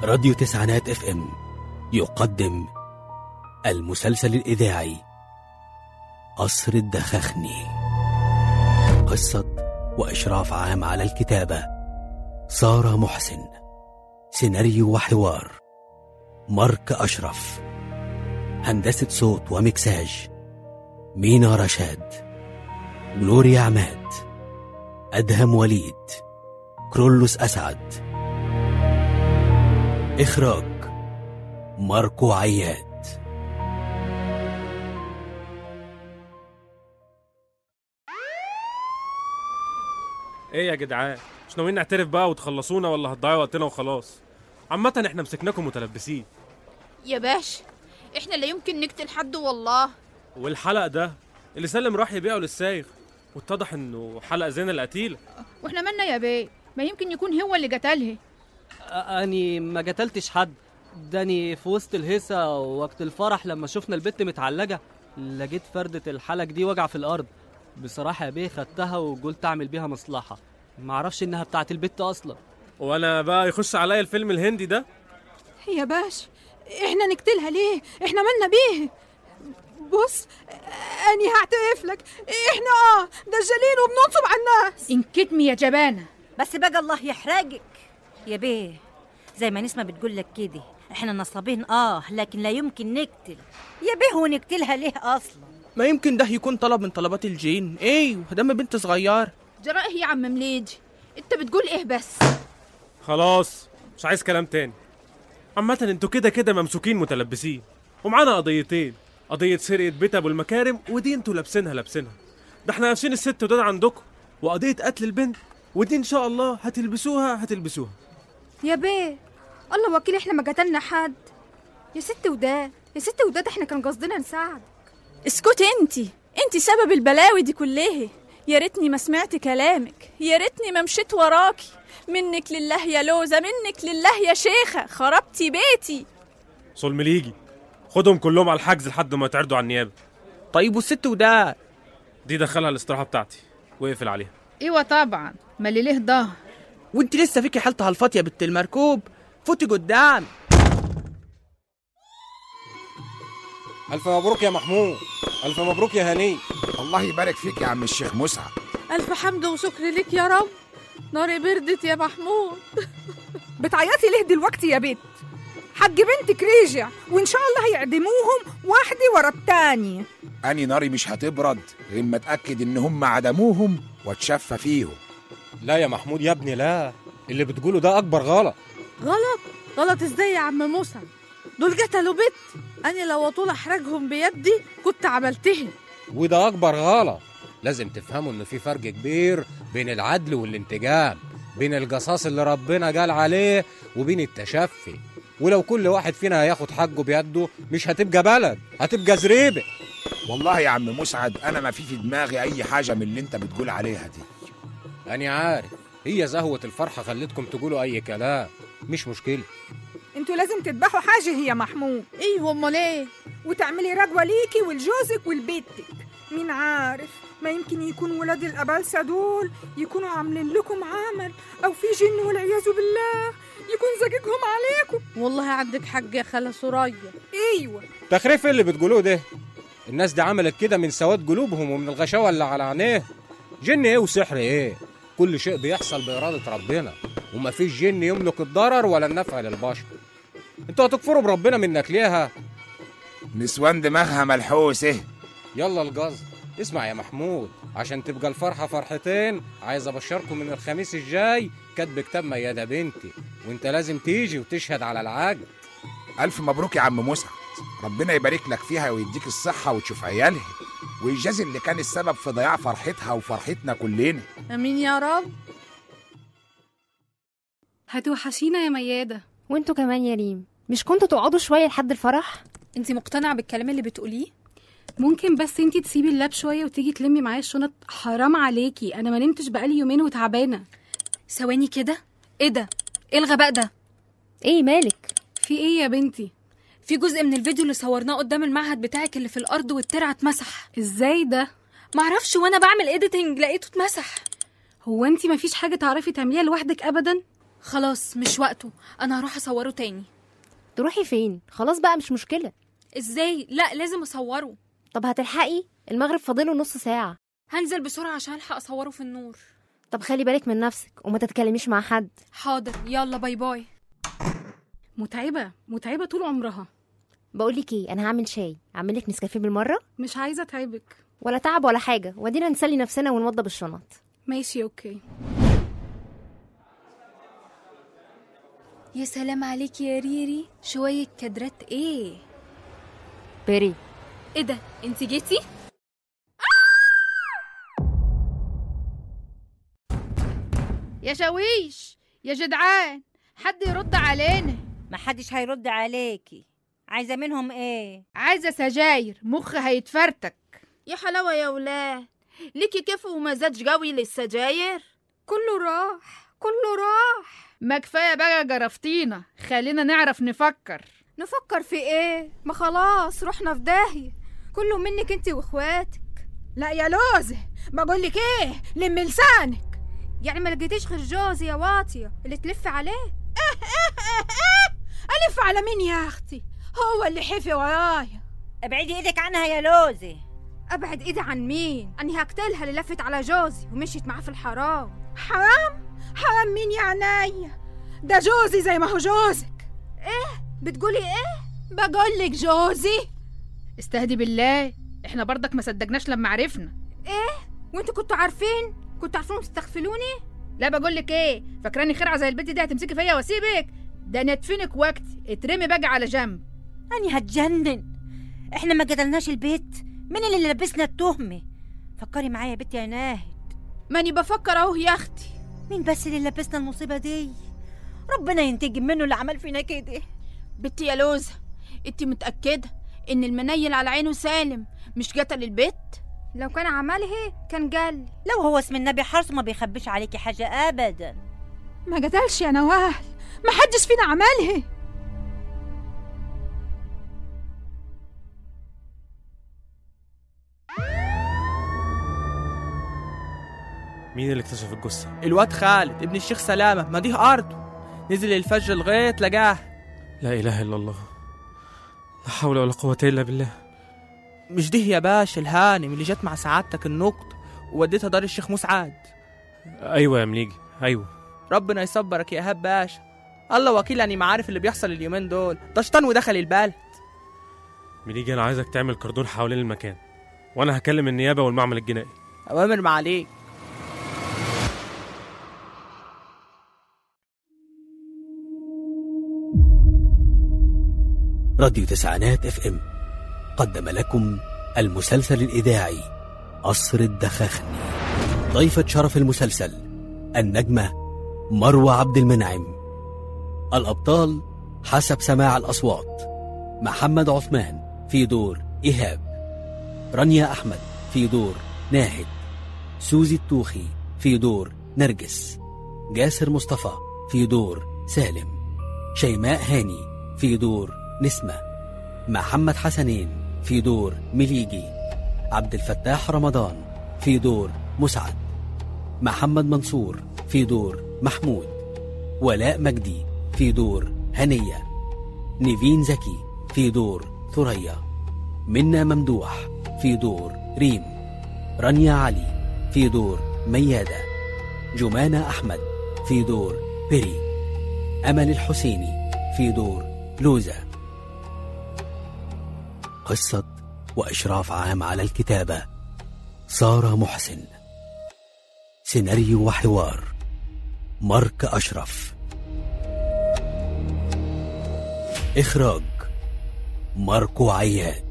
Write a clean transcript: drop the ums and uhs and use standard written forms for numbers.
راديو تسعينات اف ام يقدم المسلسل الإذاعي قصر الدخخني. قصة وإشراف عام على الكتابة سارة محسن. سيناريو وحوار مارك أشرف. هندسة صوت ومكساج مينا رشاد، جلوريا عماد، أدهم وليد، كرولوس أسعد. إخراج ماركو عياد. ايه يا جدعان، مش ناويين نعترف بقى وتخلصونا ولا هتضيعوا وقتنا وخلاص؟ عامة احنا مسكناكم متلبسين يا باشا، احنا لا يمكن نقتل حد والله. والحلق ده اللي سلم راح يبيعه للسايغ واتضح انه حلق زين القتيلة. واحنا مالنا يا بيه؟ ما يمكن يكون هو اللي قتلها. أني ما قتلتش حد، داني في وسط الهيصة وقت الفرح لما شفنا البت متعلقة لقيت فردة الحلق دي وجع في الأرض. بصراحة يا بيه خدتها وقلت أعمل بيها مصلحة، معرفش إنها بتاعت البت أصلا. وانا بقى يخش عليا الفيلم الهندي ده؟ يا باش احنا نقتلها ليه؟ احنا مالنا بيه؟ بص اني هعترف لك، احنا دجالين وبننصب على الناس. انكتمي يا جبانة. بس بقى الله يحرقك يا بيه، زي ما نسمة بتقول لك كده، احنا نصابين لكن لا يمكن نقتل يا بيه. ونقتلها ليه اصلا؟ ما يمكن ده يكون طلب من طلبات الجين. ايوه دم بنت صغير. جرائه يا عم مليجي، انت بتقول ايه بس؟ خلاص مش عايز كلام تاني. عامة انتوا كده ممسوكين متلبسين، ومعانا قضيتين، قضية سرقة بيت ابو المكارم ودي انتوا لابسينها. ده احنا لابسين الست وداد عندكم، وقضية قتل البنت ودي ان شاء الله هتلبسوها. يا بيه الله وكيل احنا ما قتلنا حد. يا ست وداد احنا كان قصدنا نساعد. اسكتي انتي سبب البلاوي دي كلها. يا ريتني ما سمعت كلامك، يا ريتني ما مشيت وراكي. منك لله يا لوزة، منك لله يا شيخة، خربتي بيتي. صول مليجي، خدهم كلهم على الحجز لحد ما يتعرضوا على النيابة. طيب والست وداد دي دخلها الاستراحة بتاعتي واقفل عليها. ايوه طبعا، ما اللي له ظهر. وانت لسه فيكي حالتها الفاضيه بنت المركوب، فوتي قدام. ألف مبروك يا محمود، ألف مبروك يا هني. الله يبارك فيك يا عم الشيخ مسعد. ألف حمد وشكر لك يا رب. ناري بردت يا محمود. بتعيطي ليه دلوقتي يا بنت؟ حق بنتك رجع وإن شاء الله هيعدموهم واحدة ورا التانية. أني ناري مش هتبرد غير ما أتأكد إن هم عدموهم واتشفى فيهم. لا يا محمود يا ابني، لا، اللي بتقوله ده أكبر غلط. غلط ازاي يا عم موسى؟ دول قتلوا بنت، أنا لو طول أحرجهم بيدي كنت عملتها. وده أكبر غلط. لازم تفهموا إن في فرق كبير بين العدل والانتقام، بين القصاص اللي ربنا قال عليه وبين التشفي. ولو كل واحد فينا هياخد حقه بيده مش هتبقى بلد، هتبقى زريبة. والله يا عم مسعد أنا ما في دماغي أي حاجة من اللي أنت بتقول عليها دي. أنا عارف هي زهوة الفرحة خلتكم تقولوا أي كلام، مش مشكلة. انتوا لازم تذبحوا حاجة يا محمود. ايوه امال ايه؟ وتعملي رجوة ليكي ولجوزك ولبيتك. مين عارف، ما يمكن يكون ولاد الأبالسة دول يكونوا عاملين لكم عمل، أو في جن والعياذ بالله يكون زجاجهم عليكم. والله عندك حق يا خالة سوريا. ايوه تخريف اللي بتقولوه ده. الناس دي عملت كده من سواد قلوبهم ومن الغشاوة اللي على عينيه. جن ايه وسحر ايه؟ كل شيء بيحصل بإرادة ربنا، وما فيش جن يملك الضرر ولا النفع للبشر. انتوا هتكفروا بربنا منك ليها؟ نسوان دماغها ملحوسة. يلا القصد. اسمع يا محمود، عشان تبقى الفرحة فرحتين، عايز ابشركم من الخميس الجاي كاتب كتاب ميادة بنتي، وانت لازم تيجي وتشهد على العقد. ألف مبروك يا عم مسعد، ربنا يبارك لك فيها ويديك الصحة وتشوف عيالها، ويجازي اللي كان السبب في ضياع فرحتها وفرحتنا كلنا. امين يا رب. هتوحشينا يا ميادة. وانتوا كمان يا ريم، مش كنتوا تقعدوا شوية لحد الفرح؟ انتي مقتنعة بالكلام اللي بتقوليه؟ ممكن بس انتي تسيبي اللاب شوية وتيجي تلمي معايا الشنط؟ حرام عليكي، انا ما نمتش بقالي يومين وتعبانة. ثواني كده، ايه ده؟ ايه الغباء ده؟ ايه مالك؟ في ايه يا بنتي؟ في جزء من الفيديو اللي صورناه قدام المعهد بتاعك اللي في الارض والترعة اتمسح. ازاي ده؟ معرفش، وانا بعمل اديتنج لقيته اتمسح. هو انتي مفيش حاجة تعرفي تعمليها لوحدك ابدا؟ خلاص مش وقته، انا هروح اصوره تاني. تروحي فين؟ خلاص بقى مش مشكلة. ازاي؟ لا لازم اصوره. طب هتلحقي؟ المغرب فاضله نص ساعة. هنزل بسرعة عشان الحق اصوره في النور. طب خلي بالك من نفسك وما تتكلميش مع حد. حاضر، يلا باي باي. متعبة طول عمرها. بقولك ايه، انا هعمل شاي، اعملك نسكافيه بالمرة. مش عايزة اتعبك. ولا تعب ولا حاجة، ودينا نسلي نفسنا ونوضب الشنط. ماشي اوكي. يا سلام عليك يا ريري، شوية كادرات ايه. بيري، ايه ده؟ انتي جيتي؟ يا شويش يا جدعان، حد يرد علينا. محدش هيرد عليكي. عايزة منهم ايه؟ عايزة سجاير، مخ هيتفرتك. يا حلاوة يا ولاد، ليكي كيف ومزاج قوي للسجاير؟ كله راح. ما كفاية بقى جرفتينا، خلينا نعرف نفكر في ايه؟ ما خلاص رحنا في داهية، كله منك انت واخواتك. لا يا لوزة، بقولك ايه، لم لسانك. يعني ما لقيتيش غير جوزي يا واطية اللي تلف عليه؟ ألف على مين يا أختي؟ هو اللي حفي ورايا. ابعدي ايدك عنها يا لوزة. أبعد ايدي عن مين؟ أني هقتلها اللي لفت على جوزي ومشيت معاه في الحرام. حرام مين يا عناية؟ ده جوزي زي ما هو جوزك. ايه بتقولي ايه؟ بقولك جوزي. استهدي بالله، احنا برضك ما صدقناش لما عرفنا. ايه وانتوا كنتوا عارفين تستغفلوني؟ لا بقولك ايه، فاكراني خرعه زي البنت دي هتمسكي فيا واسيبك؟ ده ندفنك وقت، اترمي بقى على جنب. أني هتجنن، احنا ما قتلناش البيت، مين اللي لبسنا التهمة؟ فكري معايا يا بنتي يا ناهد. ماني بفكر اهو يا اختي. مين بس اللي لبسنا المصيبة دي؟ ربنا ينتقم منه اللي عمل فينا كده. بنتي يا لوزة، انتي متأكدة ان المنيل على عينه سالم مش قتل البيت؟ لو كان عمله كان قال. لو هو اسم النبي حرصه ما بيخبيش عليكي حاجة ابدا. ما قتلش يا نوال، ما حدش فينا عملها. مين اللي اكتشف الجثة؟ الواد خالد ابن الشيخ سلامة، ما دي أرضه. نزل الفجر لغاية لقاه. لا إله إلا الله، لا حول ولا قوة إلا بالله. مش دي يا باشا الهانم اللي جت مع سعادتك النقط ووديتها دار الشيخ مسعد؟ أيوة يا مليجي، أيوة. ربنا يصبرك يا إيهاب باشا. الله وكيل، أني ما عارف اللي بيحصل اليومين دول، ده شيطان ودخل البلد. مليجي أنا عايزك تعمل كردون حوالين المكان، وأنا هكلم النيابة والمعمل الجنائي. أوامر ما عليك. راديو تسعينات FM قدم لكم المسلسل الإذاعي قصر الدخاخني. ضيفة شرف المسلسل النجمة مروة عبد المنعم. الأبطال حسب سماع الأصوات: محمد عثمان في دور إيهاب، رانيا أحمد في دور ناهد، سوزي التوخي في دور نرجس، جاسر مصطفى في دور سالم، شيماء هاني في دور نسمة، محمد حسنين في دور مليجي، عبد الفتاح رمضان في دور مسعد، محمد منصور في دور محمود، ولاء مجدي في دور هنية، نيفين زكي في دور ثريا، منى ممدوح في دور ريم، رانيا علي في دور ميادة، جمانة أحمد في دور بيري، أمل الحسيني في دور لوزة. قصة وإشراف عام على الكتابة سارة محسن. سيناريو وحوار مارك أشرف. إخراج ماركو عياد.